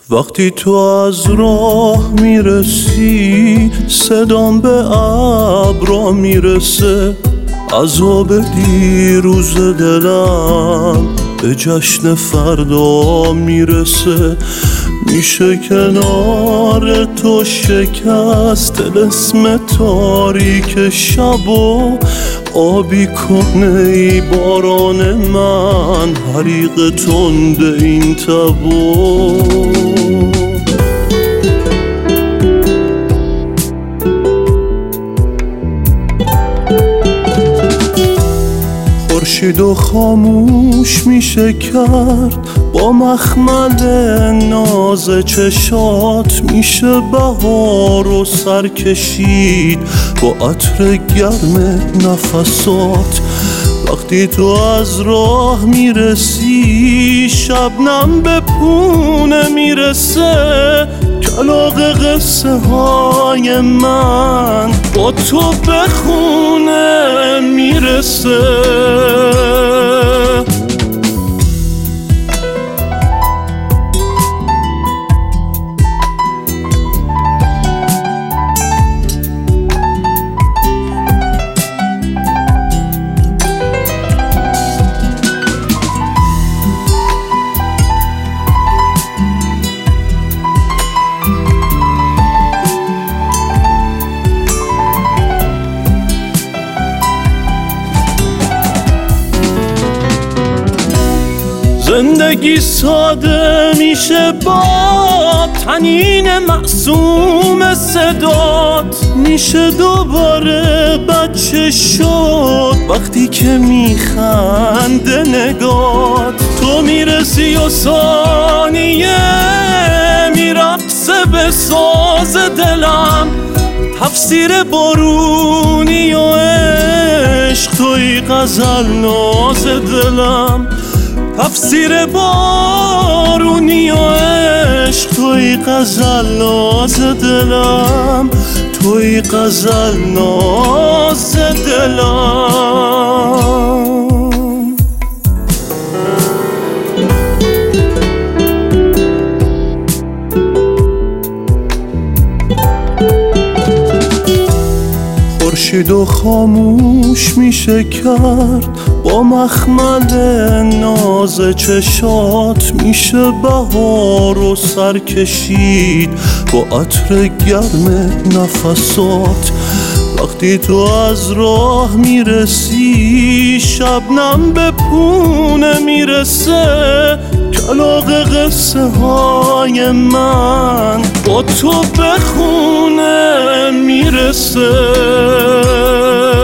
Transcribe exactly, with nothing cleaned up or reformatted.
وقتی تو از راه میرسی صدام به ابرا میرسه، عذاب دیروز دلم به جشن فردا میرسه. میشه کنار تو شکست طلسم تاریک شبو آبی کنه ای باران من حریق تند این تبو. خورشیدو خاموش میشه کرد با مخمل ناز چشات، میشه بهار و سر کشید با عطر گرم نفسات. وقتی تو از راه میرسی شبنم به پونه میرسه، کلاغ قصه های من با تو به خونه میرسه. زندگی ساده میشه با طنین معصوم صدات، میشه دوباره بچه شد وقتی که میخنده نگات. تو میرسی و ثانیه میرقصه به ساز دلم، تفسیر بارونی و عشق توی غزل ناز دلم. تفسیر بارونی و عشق توی غزل ناز دلم، توی غزل ناز دلم. خورشیدو خاموش میشه کرد با مخمل ناز چشات، میشه بهار و سر کشید با عطر گرم نفسات. وقتی تو از راه میرسی شبنم به پونه میرسه، کلاغ قصه های من با تو به خونه میرسه.